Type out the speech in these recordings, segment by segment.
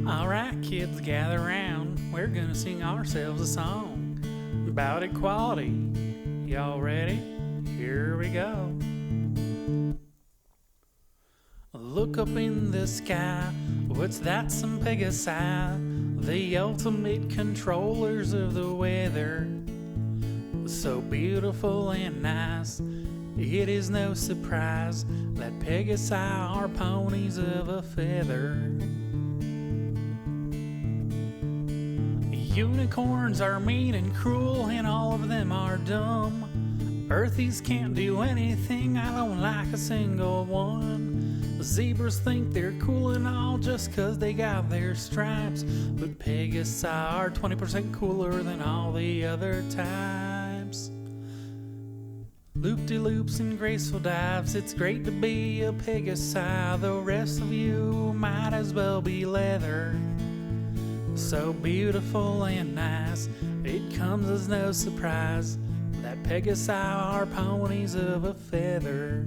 Alright, kids, gather round. We're gonna sing ourselves a song about equality. Y'all ready? Here we go. Look up in the sky. What's that? Some Pegasi, the ultimate controllers of the weather. So beautiful and nice, it is no surprise that Pegasi are ponies of a feather. Unicorns are mean and cruel, and all of them are dumb. Earthies can't do anything, I don't like a single one. Zebras think they're cool and all just 'cause they got their stripes, but Pegasi are 20% cooler than all the other types. Loop-de-loops and graceful dives, it's great to be a Pegasi. The rest of you might as well be leather. So beautiful and nice, it comes as no surprise that Pegasi are ponies of a feather.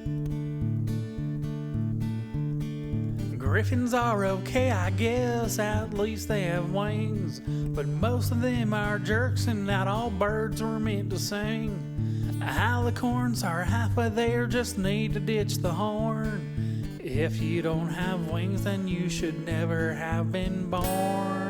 Griffins are okay, I guess, at least they have wings, but most of them are jerks and not all birds were meant to sing. Alicorns are halfway there, just need to ditch the horn. If you don't have wings, then you should never have been born.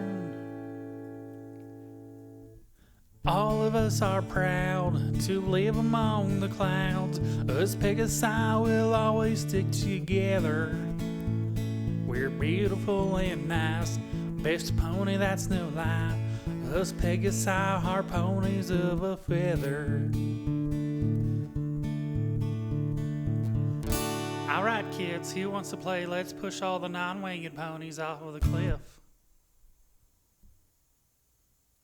All of us are proud to live among the clouds. Us Pegasi will always stick together. We're beautiful and nice, best pony, that's no lie. Us Pegasi are ponies of a feather. Alright kids, who wants to play Let's Push All the Non-Winged Ponies Off of the Cliff?